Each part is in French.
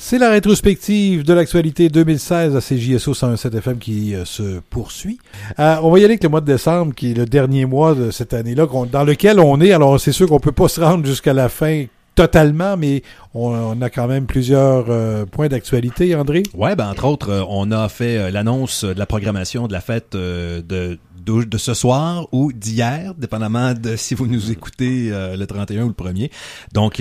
C'est la rétrospective de l'actualité 2016 à CJSO 101.7 FM qui se poursuit. On va y aller avec le mois de décembre, qui est le dernier mois de cette année-là, dans lequel on est. Alors, c'est sûr qu'on peut pas se rendre jusqu'à la fin totalement, mais on a quand même plusieurs points d'actualité, André. Ouais, entre autres, on a fait l'annonce de la programmation de la fête de ce soir ou d'hier, dépendamment de si vous nous écoutez le 31 ou le 1er. Donc,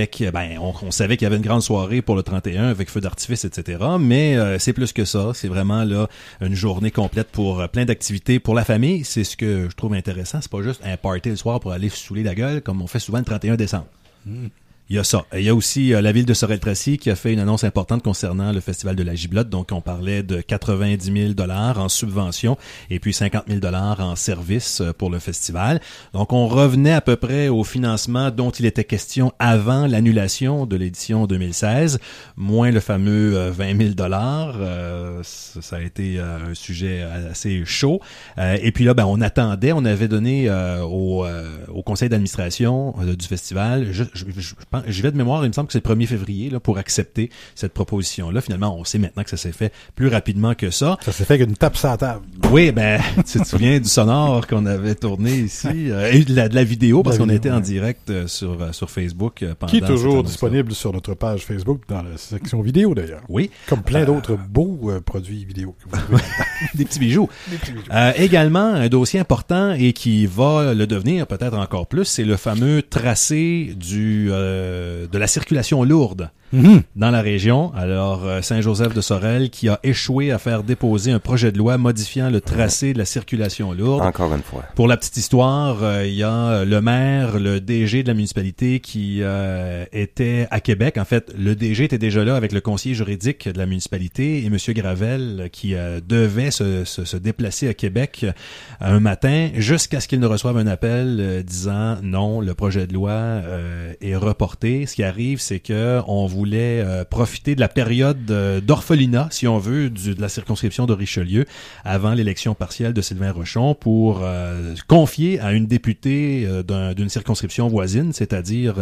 on savait qu'il y avait une grande soirée pour le 31 avec feu d'artifice, etc. Mais c'est plus que ça. C'est vraiment là une journée complète pour plein d'activités pour la famille. C'est ce que je trouve intéressant. C'est pas juste un party le soir pour aller se saouler la gueule comme on fait souvent le 31 décembre. Il y a ça. Il y a aussi la ville de Sorel-Tracy qui a fait une annonce importante concernant le festival de la Giblotte. Donc, on parlait de 90 000 $ en subvention et puis 50 000 $ en service pour le festival. Donc, on revenait à peu près au financement dont il était question avant l'annulation de l'édition 2016, moins le fameux 20 000 $. Ça a été un sujet assez chaud. Et puis là, on on avait donné au conseil d'administration du festival, je vais de mémoire, il me semble que c'est le 1er février là, pour accepter cette proposition-là. Finalement, on sait maintenant que ça s'est fait plus rapidement que ça. Ça s'est fait avec une tape sur la table. Oui, tu te souviens du sonore qu'on avait tourné ici et de la vidéo, parce qu'on était en direct sur Facebook pendant. Qui est toujours disponible sur notre page Facebook dans la section vidéo d'ailleurs. Oui. Comme plein d'autres beaux produits vidéo que vous pouvez Des petits bijoux. Également, un dossier important et qui va le devenir peut-être encore plus, c'est le fameux tracé de la circulation lourde dans la région. Alors, Saint-Joseph de Sorel qui a échoué à faire déposer un projet de loi modifiant le tracé de la circulation lourde. Encore une fois. Pour la petite histoire, il y a le maire, le DG de la municipalité qui était à Québec. En fait, le DG était déjà là avec le conseiller juridique de la municipalité et M. Gravel qui devait se déplacer à Québec un matin jusqu'à ce qu'il ne reçoive un appel disant non, le projet de loi est reporté. Ce qui arrive, c'est que on voulait profiter de la période d'orphelinat, si on veut, de la circonscription de Richelieu, avant l'élection partielle de Sylvain Rochon, pour confier à une députée d'une circonscription voisine, c'est-à-dire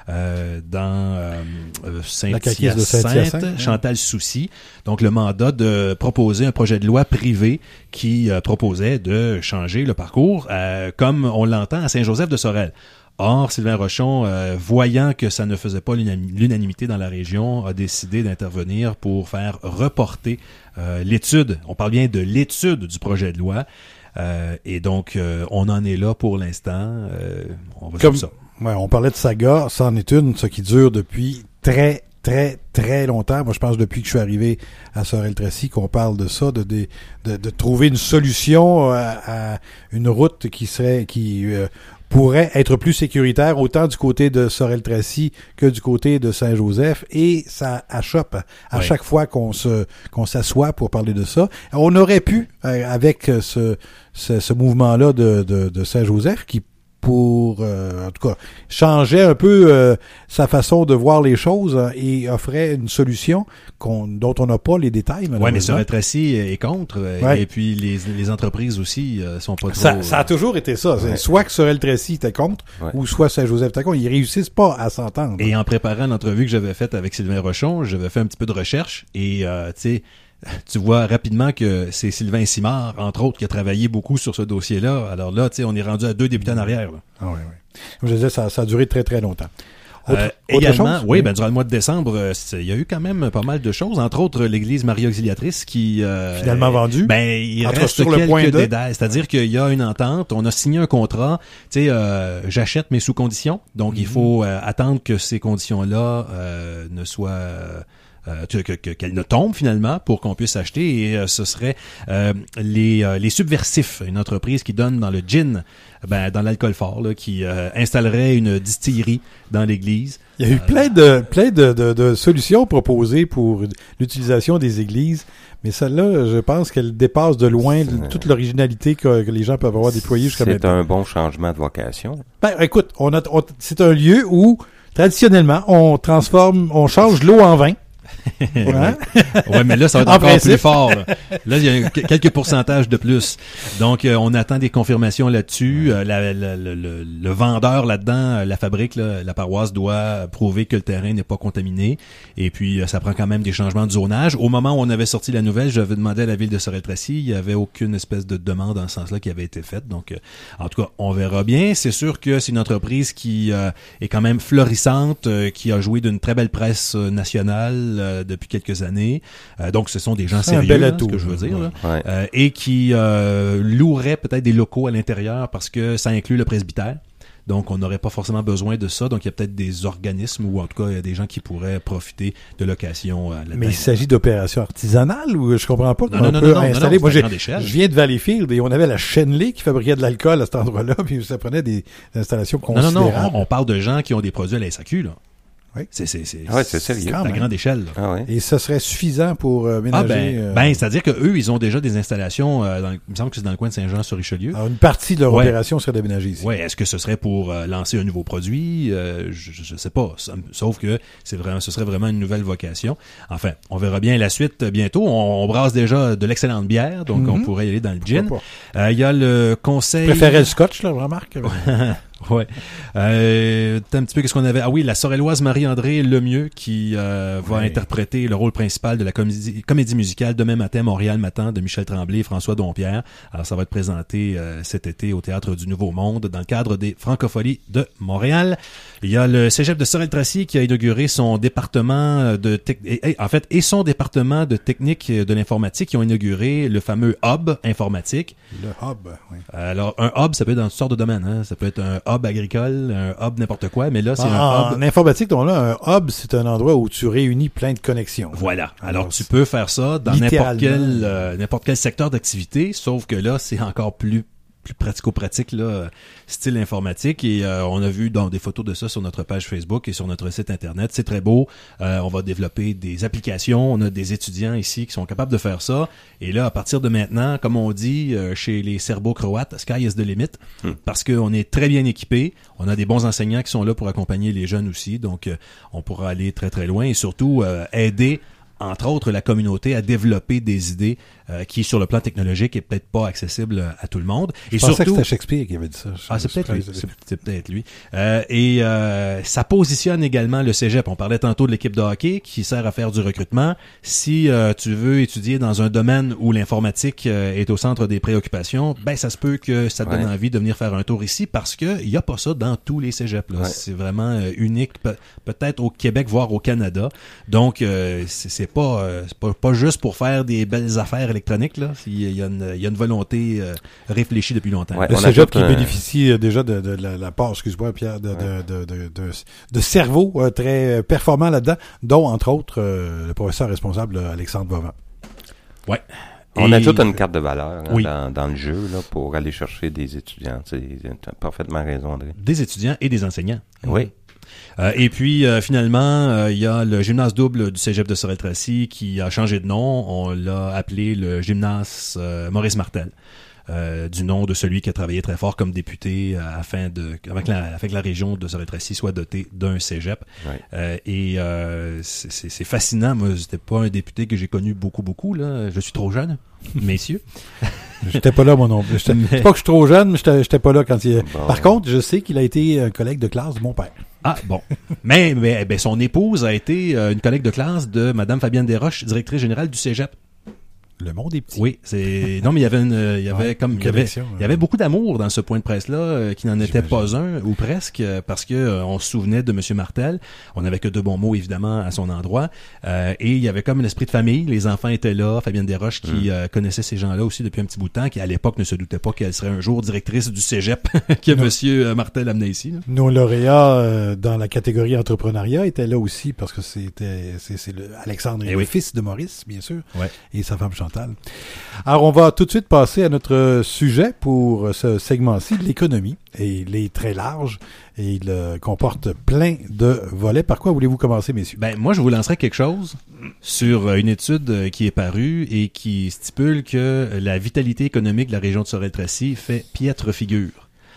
dans Saint-Hyacinthe, Chantal Soucy, donc le mandat de proposer un projet de loi privé qui proposait de changer le parcours, comme on l'entend à Saint-Joseph de Sorel. Or, Sylvain Rochon, voyant que ça ne faisait pas l'unanimité dans la région, a décidé d'intervenir pour faire reporter l'étude. On parle bien de l'étude du projet de loi. Et donc, on en est là pour l'instant. On va suivre ça. Ouais, on parlait de saga, ça en est une, ce qui dure depuis très, très, très longtemps. Moi, je pense depuis que je suis arrivé à Sorel-Tracy qu'on parle de ça, de trouver une solution à une route qui pourrait être plus sécuritaire autant du côté de Sorel-Tracy que du côté de Saint-Joseph, et ça achoppe à chaque fois qu'on s'assoit pour parler de ça. On aurait pu, avec ce mouvement-là de Saint-Joseph, qui en tout cas, changeait un peu sa façon de voir les choses et offrait une solution dont on n'a pas les détails. Oui, mais Sorel-Tracy est contre, et puis les entreprises aussi sont pas trop... Ça a toujours été ça. Ouais. Soit que Sorel-Tracy était contre, ou soit Saint-Joseph était contre. Ils réussissent pas à s'entendre. Et en préparant l'entrevue que j'avais faite avec Sylvain Rochon, j'avais fait un petit peu de recherche, et tu vois rapidement que c'est Sylvain Simard, entre autres, qui a travaillé beaucoup sur ce dossier-là. Alors là, on est rendu à 2 députés en arrière. Là. Ah oui. Comme je disais, ça a duré très, très longtemps. Également, durant le mois de décembre, il y a eu quand même pas mal de choses, entre autres l'église Marie Auxiliatrice qui finalement vendue. Il reste sur le point détails, c'est-à-dire qu'il y a une entente, on a signé un contrat, j'achète mais sous conditions. Donc il faut attendre que ces conditions-là ne soient qu'elle ne tombe finalement pour qu'on puisse acheter, et ce serait les Subversifs, une entreprise qui donne dans le gin, dans l'alcool fort, là, qui installerait une distillerie dans l'église. Il y a eu plein de solutions proposées pour l'utilisation des églises, mais celle-là, je pense qu'elle dépasse de loin toute l'originalité que les gens peuvent avoir déployée jusqu'à maintenant. C'est un bon changement de vocation. Écoute, c'est un lieu où traditionnellement on change l'eau en vin. Hein? Ouais, mais là, ça va être En encore principe. plus fort. Là, il y a quelques pourcentages de plus. Donc, on attend des confirmations là-dessus. Le vendeur là-dedans, la fabrique, là, la paroisse doit prouver que le terrain n'est pas contaminé. Et puis, ça prend quand même des changements de zonage. Au moment où on avait sorti la nouvelle, j'avais demandé à la ville de Sorel-Tracy, il n'y avait aucune espèce de demande dans ce sens-là qui avait été faite. Donc, en tout cas, on verra bien. C'est sûr que c'est une entreprise qui est quand même florissante, qui a joué d'une très belle presse nationale depuis quelques années. Donc, ce sont des gens C'est un sérieux, bel là, atout, ce que je veux dire. Là. Ouais. Et qui loueraient peut-être des locaux à l'intérieur parce que ça inclut le presbytère. Donc, on n'aurait pas forcément besoin de ça. Donc, il y a peut-être des organismes ou en tout cas, il y a des gens qui pourraient profiter de location là-dedans. Mais il s'agit d'opérations artisanales ou je comprends pas comment Non, on non, peut non, installer. non, Moi, c'est à grande échelle. je viens de Valleyfield et on avait la Shenley qui fabriquait de l'alcool à cet endroit-là, puis ça prenait des installations Non, considérables. on parle de gens qui ont des produits à la SAQ, là. Oui. C'est sérieux. Quand à même. grande échelle. Là. Ah ouais. Et ça serait suffisant pour ménager... c'est-à-dire que eux, ils ont déjà des installations, il me semble que c'est dans le coin de Saint-Jean-sur-Richelieu. alors, une partie de leur Ouais. opération serait d'aménager ici. Ouais, est-ce que ce serait pour lancer un nouveau produit? Je sais pas. Sauf que ce serait vraiment une nouvelle vocation. Enfin, on verra bien la suite bientôt. On brasse déjà de l'excellente bière, donc on pourrait y aller dans le gin. Il y a le conseil... Je préférais le scotch, là, remarque. Ouais. Un petit peu qu'est-ce qu'on avait. Ah oui, la Sorelloise Marie-André Lemieux qui va interpréter le rôle principal de la comédie musicale Demain matin, Montréal matin de Michel Tremblay et François Dompierre. Alors ça va être présenté cet été au Théâtre du Nouveau Monde dans le cadre des Francopholies de Montréal. Il y a le Cégep de Sorel-Tracy qui a inauguré son département et son département de technique de l'informatique qui ont inauguré le fameux hub informatique. Le hub, oui. Alors, un hub, ça peut être dans toutes sortes de domaines. Hein. Ça peut être un hub agricole, un hub n'importe quoi, mais là, c'est un hub... En informatique, donc là, un hub, c'est un endroit où tu réunis plein de connexions. Voilà. Alors, tu peux faire ça dans n'importe quel secteur d'activité, sauf que là, c'est encore plus pratico-pratique, là, style informatique. Et on a vu des photos de ça sur notre page Facebook et sur notre site Internet. C'est très beau. On va développer des applications. On a des étudiants ici qui sont capables de faire ça. Et là, à partir de maintenant, comme on dit chez les Serbo-Croates, sky is the limit, parce qu'on est très bien équipés. On a des bons enseignants qui sont là pour accompagner les jeunes aussi. Donc, on pourra aller très, très loin et surtout aider entre autres, la communauté à développer des idées qui, sur le plan technologique, est peut-être pas accessible à tout le monde. Et Je pensais surtout, que c'était Shakespeare qui avait dit ça. c'est peut-être lui. C'est peut-être lui. Et ça positionne également le cégep. On parlait tantôt de l'équipe de hockey qui sert à faire du recrutement. Si tu veux étudier dans un domaine où l'informatique est au centre des préoccupations, ben ça se peut que ça te donne envie de venir faire un tour ici parce que il y a pas ça dans tous les cégeps. Là. Ouais. C'est vraiment unique, peut-être au Québec, voire au Canada. Donc, c'est pas juste pour faire des belles affaires électroniques, là. Il y a une volonté réfléchie depuis longtemps. Ouais, le cégep qui bénéficie déjà de la part, excuse-moi Pierre, de cerveau très performant là-dedans, dont entre autres le professeur responsable Alexandre Bovin. Ouais. On a toute une carte de valeur dans le jeu là, pour aller chercher des étudiants. Tu as parfaitement raison, André. Des étudiants et des enseignants. Oui. Et puis finalement, il y a le gymnase double du Cégep de Sorel-Tracy qui a changé de nom. On l'a appelé le gymnase Maurice Martel. Du nom de celui qui a travaillé très fort comme député afin que la région de Sorel-Tracy soit dotée d'un cégep. Ouais. C'est fascinant. Moi, c'était pas un député que j'ai connu beaucoup là. Je suis trop jeune, messieurs. J'étais pas là, moi non plus. C'est pas que je suis trop jeune, mais j'étais pas là quand il... Bon. Par contre, je sais qu'il a été un collègue de classe de mon père. Ah, bon. mais son épouse a été une collègue de classe de Madame Fabienne Desroches, directrice générale du cégep. Le monde est petit. Oui, mais il y avait beaucoup d'amour dans ce point de presse-là, qui n'en était pas un, ou presque, parce que on se souvenait de Monsieur Martel. On n'avait que de bons mots, évidemment, à son endroit. Et il y avait comme un esprit de famille. Les enfants étaient là. Fabienne Desroches, qui connaissait ces gens-là aussi depuis un petit bout de temps, qui à l'époque ne se doutait pas qu'elle serait un jour directrice du cégep que Monsieur Martel amenait ici. Là. Nos lauréats dans la catégorie entrepreneuriat étaient là aussi, parce que c'est Alexandre et le fils de Maurice, bien sûr, et sa femme Chantal. Alors, on va tout de suite passer à notre sujet pour ce segment-ci de l'économie. Et il est très large et il comporte plein de volets. Par quoi voulez-vous commencer, messieurs? Ben, moi, je vous lancerai quelque chose sur une étude qui est parue et qui stipule que la vitalité économique de la région de Sorel-Tracy fait piètre figure.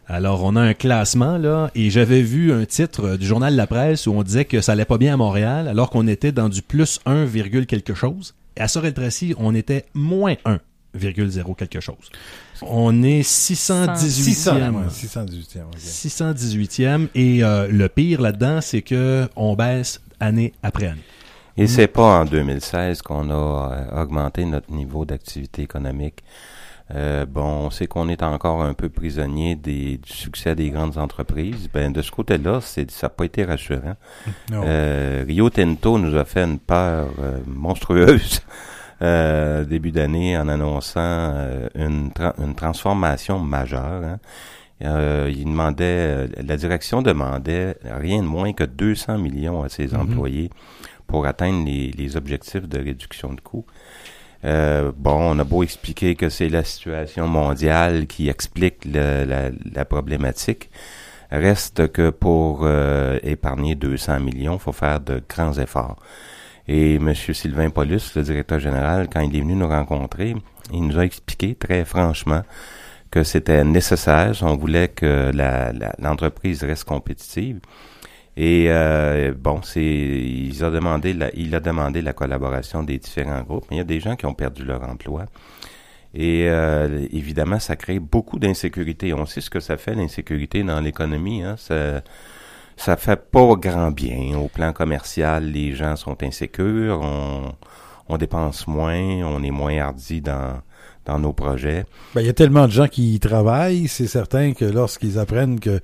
Alors, on a un classement, là, et j'avais vu un titre du journal La Presse où on disait que ça allait pas bien à Montréal, alors qu'on était dans du plus 1, quelque chose. Et à Sorel-Tracy, on était moins 1,0 quelque chose. On est 618e. 618e. Okay. 618e. Et le pire là-dedans, c'est que on baisse année après année. Et c'est pas en 2016 qu'on a augmenté notre niveau d'activité économique. On sait qu'on est encore un peu prisonnier du succès des grandes entreprises. Ben, de ce côté-là, ça n'a pas été rassurant. Rio Tinto nous a fait une peur monstrueuse début d'année en annonçant une transformation majeure. Il demandait, la direction demandait rien de moins que 200 millions à ses employés pour atteindre les objectifs de réduction de coûts. On a beau expliquer que c'est la situation mondiale qui explique la problématique. Reste que pour épargner 200 millions, il faut faire de grands efforts. Et M. Sylvain Paulus, le directeur général, quand il est venu nous rencontrer, il nous a expliqué très franchement que c'était nécessaire. On voulait que l'entreprise reste compétitive. Et il a demandé la collaboration des différents groupes. Mais il y a des gens qui ont perdu leur emploi. Et évidemment, ça crée beaucoup d'insécurité. On sait ce que ça fait, l'insécurité dans l'économie. Hein. Ça fait pas grand bien. Au plan commercial, les gens sont insécures. On dépense moins. On est moins hardi dans nos projets. Ben, il y a tellement de gens qui y travaillent. C'est certain que lorsqu'ils apprennent que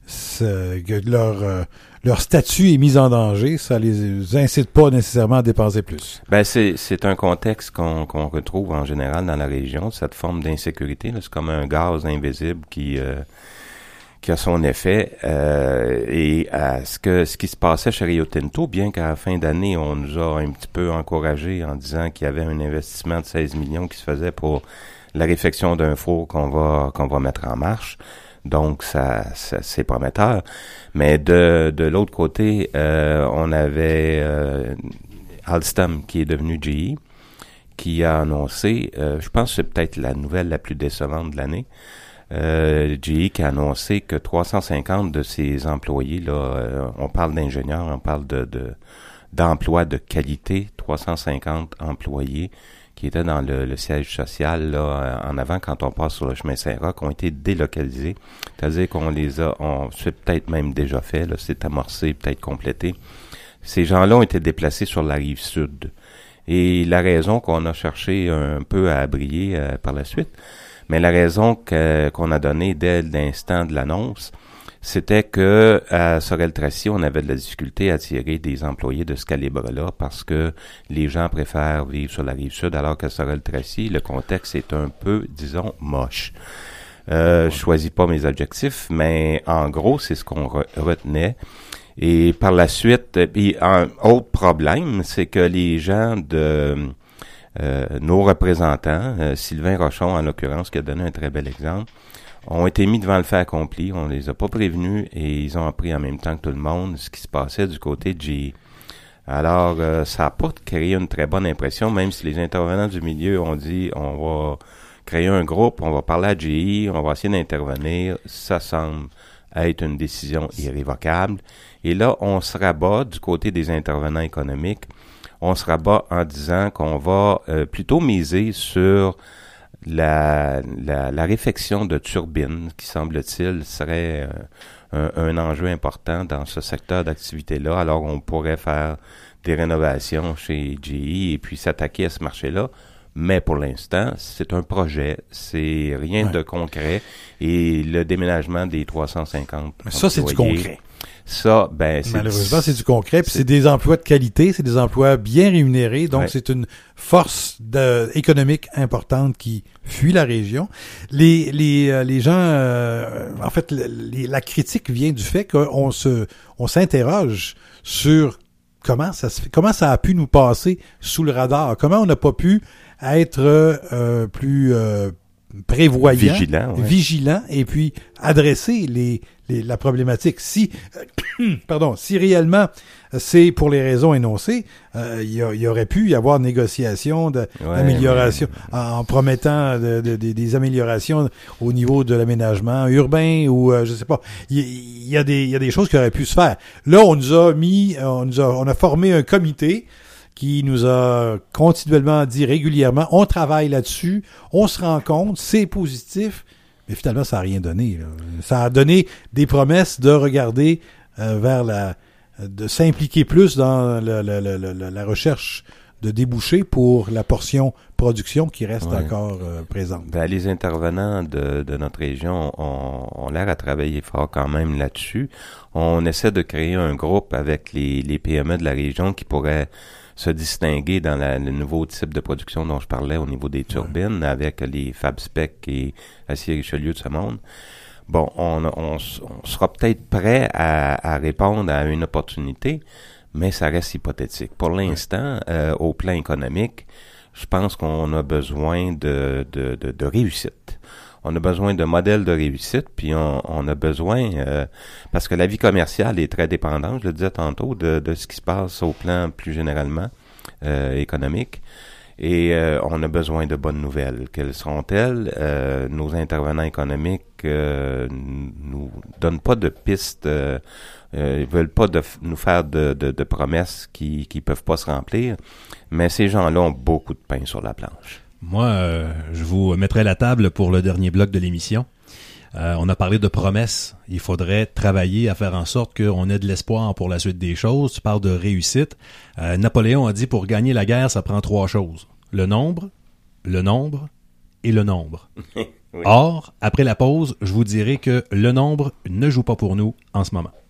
leur statut est mis en danger, ça les incite pas nécessairement à dépenser plus. Ben c'est un contexte qu'on retrouve en général dans la région, cette forme d'insécurité. Là, c'est comme un gaz invisible qui a son effet. Ce qui se passait chez Rio Tinto, bien qu'à la fin d'année, on nous a un petit peu encouragé en disant qu'il y avait un investissement de 16 millions qui se faisait pour la réfection d'un four qu'on va mettre en marche. Donc, ça c'est prometteur. Mais de l'autre côté, on avait Alstom, qui est devenu GE, qui a annoncé, je pense que c'est peut-être la nouvelle la plus décevante de l'année, GE qui a annoncé que 350 de ses employés, là, on parle d'ingénieurs, on parle d'emplois de qualité, 350 employés qui étaient dans le siège social là en avant quand on passe sur le chemin Saint-Roch, ont été délocalisés. C'est-à-dire qu'on c'est peut-être même déjà fait, là, c'est amorcé, peut-être complété. Ces gens-là ont été déplacés sur la rive sud. Et la raison qu'on a cherché un peu à briller par la suite, mais la raison qu'on a donnée dès l'instant de l'annonce, c'était que à Sorel-Tracy, on avait de la difficulté à attirer des employés de ce calibre-là parce que les gens préfèrent vivre sur la rive sud, alors qu'à Sorel-Tracy, le contexte est un peu, disons, moche. Je choisis pas mes adjectifs, mais en gros, c'est ce qu'on retenait. Et par la suite, un autre problème, c'est que les gens de nos représentants, Sylvain Rochon en l'occurrence, qui a donné un très bel exemple, ont été mis devant le fait accompli. On les a pas prévenus et ils ont appris en même temps que tout le monde ce qui se passait du côté de GE. Alors, ça n'a pas créé une très bonne impression, même si les intervenants du milieu ont dit on va créer un groupe, on va parler à GE, on va essayer d'intervenir. Ça semble être une décision irrévocable. Et là, on se rabat du côté des intervenants économiques. On se rabat en disant qu'on va plutôt miser sur la réfection de turbines, qui semble-t-il serait un enjeu important dans ce secteur d'activité-là. Alors, on pourrait faire des rénovations chez GE et puis s'attaquer à ce marché-là. Mais pour l'instant, c'est un projet, c'est rien de concret. Et le déménagement des 350 mais ça, c'est du concret. Ça, malheureusement, c'est du concret. Puis c'est des emplois de qualité, c'est des emplois bien rémunérés. Donc, c'est une force économique importante qui fuit la région. Les gens, en fait, la critique vient du fait qu'on s'interroge sur comment ça a pu nous passer sous le radar. Comment on n'a pas pu être plus prévoyant, vigilant et puis adresser la problématique. Si réellement c'est pour les raisons énoncées, il y aurait pu y avoir négociation d'amélioration en promettant des améliorations au niveau de l'aménagement urbain ou je sais pas. Il y a des choses qui auraient pu se faire. Là, on a formé un comité qui nous a continuellement dit régulièrement, on travaille là-dessus, on se rend compte, c'est positif, mais finalement, ça n'a rien donné. Là. Ça a donné des promesses de regarder de s'impliquer plus dans la recherche de débouchés pour la portion production qui reste encore présente. Ben, les intervenants de notre région ont l'air à travailler fort quand même là-dessus. On essaie de créer un groupe avec les PME de la région qui pourraient se distinguer dans le nouveau type de production dont je parlais au niveau des turbines avec les FabSpec et Acier Richelieu de ce monde. Bon, on sera peut-être prêt à répondre à une opportunité, mais ça reste hypothétique. Pour l'instant, au plan économique, je pense qu'on a besoin de réussite. On a besoin de modèles de réussite, puis on a besoin, parce que la vie commerciale est très dépendante, je le disais tantôt, de ce qui se passe au plan plus généralement économique. Et on a besoin de bonnes nouvelles. Quelles seront-elles? Nos intervenants économiques nous donnent pas de pistes, ils veulent pas nous faire de promesses qui peuvent pas se remplir, mais ces gens-là ont beaucoup de pain sur la planche. Moi, je vous mettrai la table pour le dernier bloc de l'émission. On a parlé de promesses. Il faudrait travailler à faire en sorte qu'on ait de l'espoir pour la suite des choses. Tu parles de réussite. Napoléon a dit pour gagner la guerre, ça prend 3 choses. Le nombre et le nombre. Oui. Or, après la pause, je vous dirai que le nombre ne joue pas pour nous en ce moment.